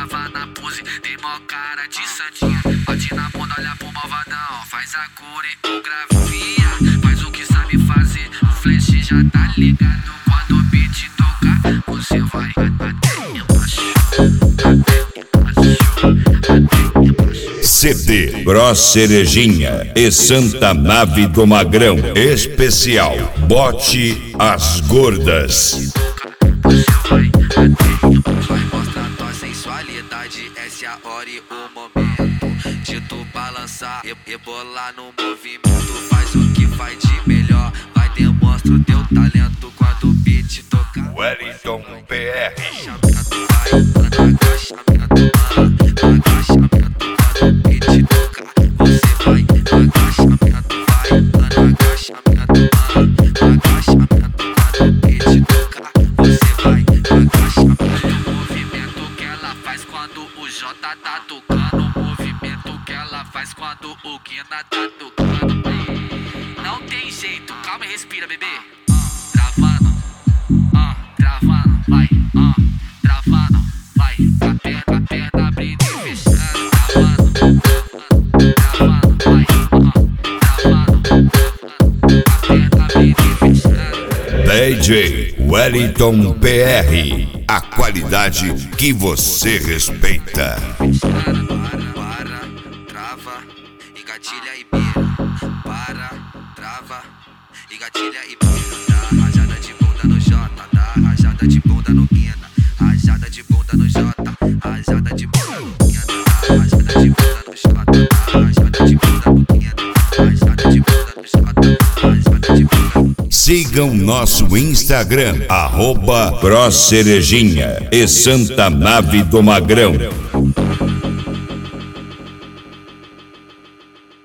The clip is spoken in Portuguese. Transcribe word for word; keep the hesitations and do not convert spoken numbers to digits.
trava na pose, tem mó cara de santinha. Bate na bunda, olha pro malvadão, faz a coreografia. Faz o que sabe fazer, o flash já tá ligado. Quando o beat tocar, você vai até embaixo, até embaixo, até embaixo. C D Bros Cerejinha e Santa Nave do Magrão especial Bote as Gordas. Vai mostrar tua sensualidade, essa é a hora e o momento de tu balançar e rebolar no movimento. Faz o que faz de melhor, vai demonstra o teu talento quando o beat tocar. Wellington P R. Agachamento vai, agachamento, agachamento quando o beat tocar. Você vai, agachamento vai, agachamento, agachamento quando o beat tocar. Você vai, agachamento. O movimento que ela faz quando o J tá tocando, o movimento que ela faz quando o Guina tá tocando. Não tem jeito, calma e respira, bebê. Travando, ah, travando, vai, ah, travando, vai. A perna, a perna abrindo e fechando, travando, travando, vai, ah, travando, a perna abrindo e fechando. D J Wellington P R, a qualidade que você respeita. Para, para, trava, engatilha e mira. Para, trava, engatilha e mira. Dá rajada de bunda no J, dá rajada de bunda no Guina. Rajada de bunda no J, rajada de bunda no Guina. Dá rajada de bunda no J, dá rajada de bunda no Guina. Rajada de bunda no J, rajada de bunda no Guina. Sigam nosso Instagram, arroba Bros Cerejinha e Santa Nave do Magrão.